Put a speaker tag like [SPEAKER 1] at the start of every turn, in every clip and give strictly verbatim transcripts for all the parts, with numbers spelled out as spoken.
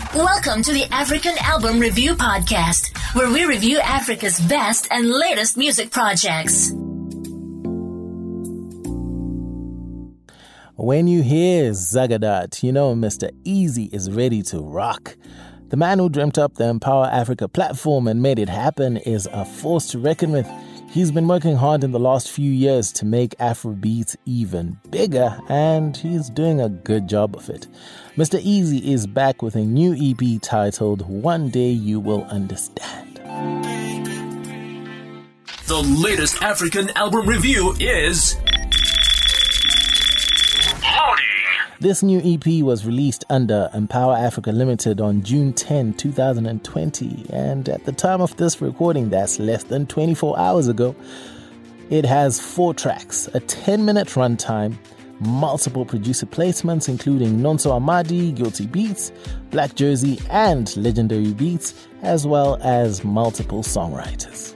[SPEAKER 1] Welcome to the African Album Review Podcast, where we review Africa's best and latest music projects.
[SPEAKER 2] When you hear Zagadat, you know Mister Easy is ready to rock. The man who dreamt up the Empower Africa platform and made it happen is a force to reckon with. He's been working hard in the last few years to make Afrobeats even bigger, and he's doing a good job of it. Mister Easy is back with a new E P titled One Day You Will Understand.
[SPEAKER 3] The latest African album review is Loading.
[SPEAKER 2] This new E P was released under Empower Africa Limited on June tenth, twenty twenty, and at the time of this recording, that's less than twenty-four hours ago, it has four tracks, a ten-minute runtime, multiple producer placements including Nonso Amadi, Guilty Beats, Black Jersey, and Legendary Beats, as well as multiple songwriters.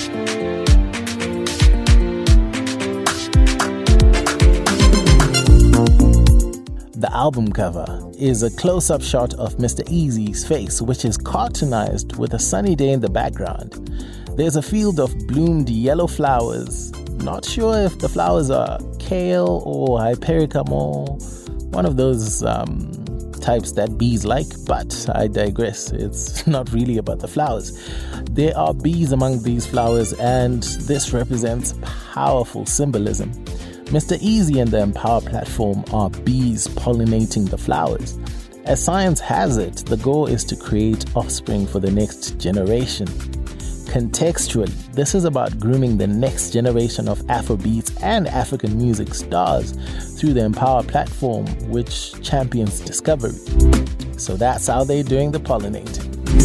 [SPEAKER 2] The album cover is a close-up shot of Mister Easy's face, which is cartoonized with a sunny day in the background. There's a field of bloomed yellow flowers. Not sure if the flowers are kale or hypericum or one of those um, types that bees like, but I digress. It's not really about the flowers. There are bees among these flowers, and this represents powerful symbolism. Mister Easy and the Empower platform are bees pollinating the flowers. As science has it, the goal is to create offspring for the next generation. Contextually, this is about grooming the next generation of Afrobeats and African music stars through the Empower platform, which champions discovery. So that's how they're doing the pollinating.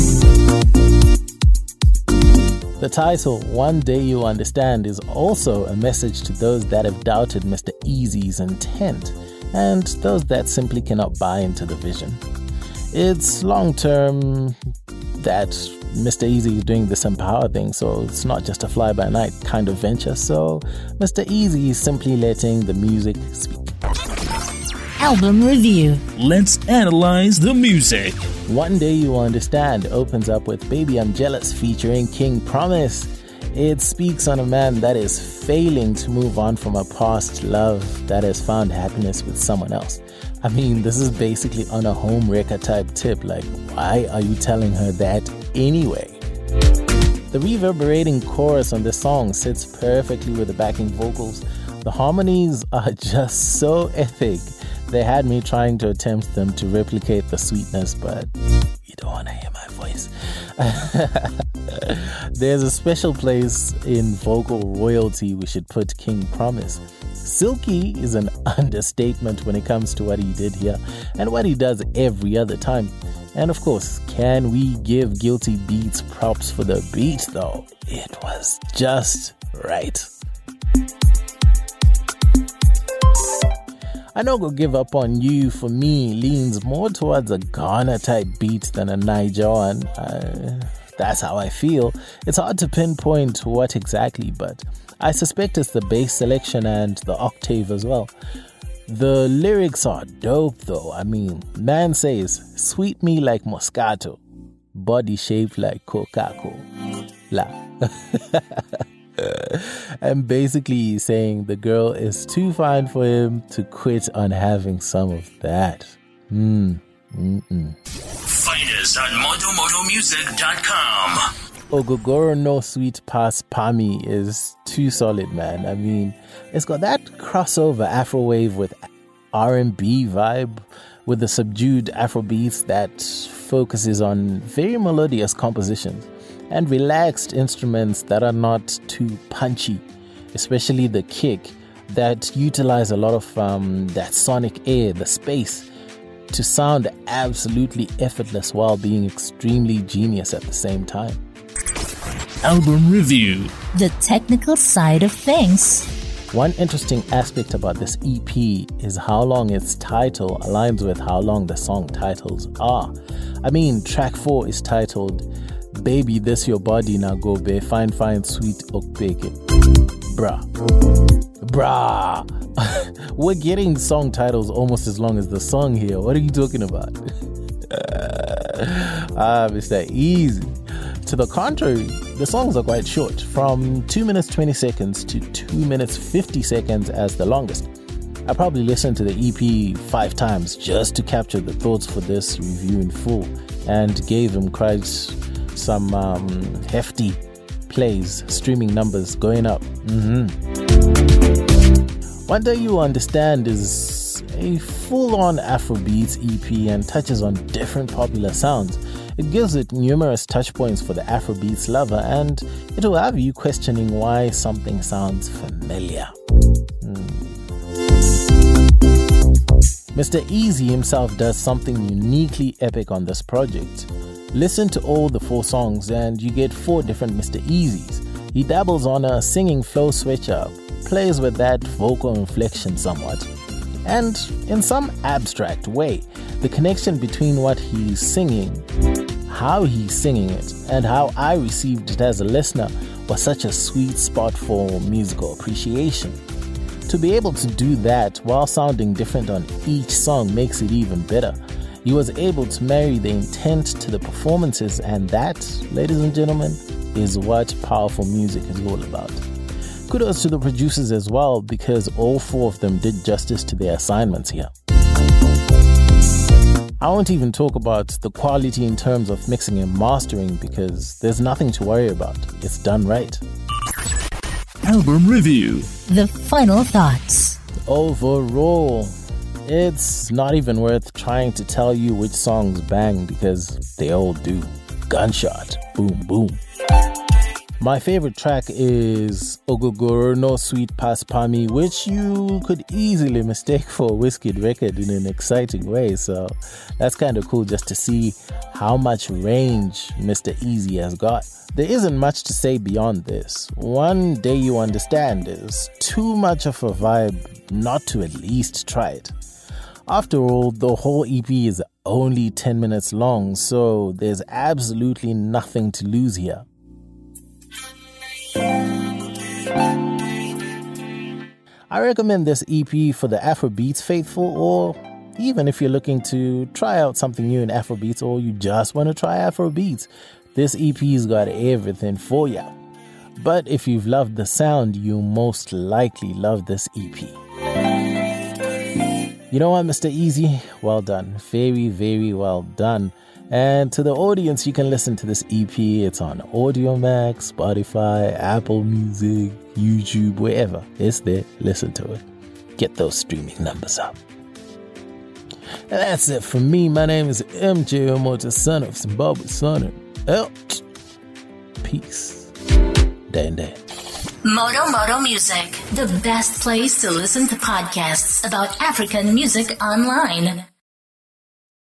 [SPEAKER 2] The title, One Day You'll Understand, is also a message to those that have doubted Mister Easy's intent and those that simply cannot buy into the vision. It's long-term that Mister Easy is doing this Empower thing, so it's not just a fly-by-night kind of venture. So Mister Easy is simply letting the music speak.
[SPEAKER 1] Album Review.
[SPEAKER 3] Let's analyze the music.
[SPEAKER 2] One Day You Will Understand opens up with Baby I'm Jealous featuring King Promise. It speaks on a man that is failing to move on from a past love that has found happiness with someone else. I mean, this is basically on a home wrecker type tip, like, why are you telling her that anyway? The reverberating chorus on this song sits perfectly with the backing vocals. The harmonies are just so epic. They had me trying to attempt them to replicate the sweetness, but you don't want to hear my voice. There's a special place in vocal royalty we should put King Promise. Silky is an understatement when it comes to what he did here and what he does every other time. And of course, can we give Guilty Beats props for the beat though? It was just right. I Know Go Give Up On You, for me, leans more towards a Ghana type beat than a Niger one. Uh, that's how I feel. It's hard to pinpoint what exactly, but I suspect it's the bass selection and the octave as well. The lyrics are dope though. I mean, man says, sweet me like Moscato, body shaped like Coca-Cola. And basically he's saying the girl is too fine for him to quit on having some of that. Mm. Mm-mm.
[SPEAKER 3] Find us on moto moto music dot com.
[SPEAKER 2] Ogogoro No Sweet Pass Pami is too solid, man. I mean, it's got that crossover Afrowave with R and B vibe, with the subdued Afrobeats that focuses on very melodious compositions and relaxed instruments that are not too punchy, especially the kick that utilize a lot of um, that sonic air, the space, to sound absolutely effortless while being extremely genius at the same time.
[SPEAKER 3] Album Review.
[SPEAKER 1] The technical side of things.
[SPEAKER 2] One interesting aspect about this E P is how long its title aligns with how long the song titles are. I mean, track four is titled Baby This Your Body Now Go Be Fine Fine Sweet Okbeke. Bruh. Bruh. We're getting song titles almost as long as the song here. What are you talking about? uh, Ah, Mister Easy. To the contrary, the songs are quite short, from two minutes twenty seconds to two minutes fifty seconds as the longest. I probably listened to the E P five times just to capture the thoughts for this review in full, and gave him quite some um, hefty plays, streaming numbers going up. Mm-hmm. One Day You Understand is a full-on Afrobeats E P and touches on different popular sounds. It gives it numerous touch points for the Afrobeats lover, and it will have you questioning why something sounds familiar. Mm. Mister Easy himself does something uniquely epic on this project. Listen to all the four songs and you get four different Mister Easys. He dabbles on a singing flow switch up, plays with that vocal inflection somewhat, and in some abstract way, the connection between what he's singing, how he's singing it, and how I received it as a listener was such a sweet spot for musical appreciation. To be able to do that while sounding different on each song makes it even better. He was able to marry the intent to the performances, and that, ladies and gentlemen, is what powerful music is all about. Kudos to the producers as well, because all four of them did justice to their assignments here. I won't even talk about the quality in terms of mixing and mastering, because there's nothing to worry about. It's done right.
[SPEAKER 4] Album review.
[SPEAKER 1] The final thoughts.
[SPEAKER 2] Overall, it's not even worth trying to tell you which songs bang, because they all do. Gunshot. Boom, boom. My favorite track is Ogogoro No Sweet Pass Pami, which you could easily mistake for a Wizkid record in an exciting way. So that's kind of cool just to see how much range Mister Easy has got. There isn't much to say beyond this. One Day You Understand is too much of a vibe not to at least try it. After all, the whole E P is only ten minutes long, so there's absolutely nothing to lose here. I recommend this E P for the Afrobeats faithful, or even if you're looking to try out something new in Afrobeats, or you just want to try Afrobeats. This E P's got everything for you. But if you've loved the sound, you most likely love this E P. You know what, Mister Easy? Well done. Very, very well done. And to the audience, you can listen to this E P. It's on AudioMax, Spotify, Apple Music, YouTube, wherever. It's there. Listen to it. Get those streaming numbers up. And that's it from me. My name is M J Omoto, son of Zimbabwe Sonner. Out. Peace. Dan Dan.
[SPEAKER 1] Moto Moto Music, the best place to listen to podcasts about African music online.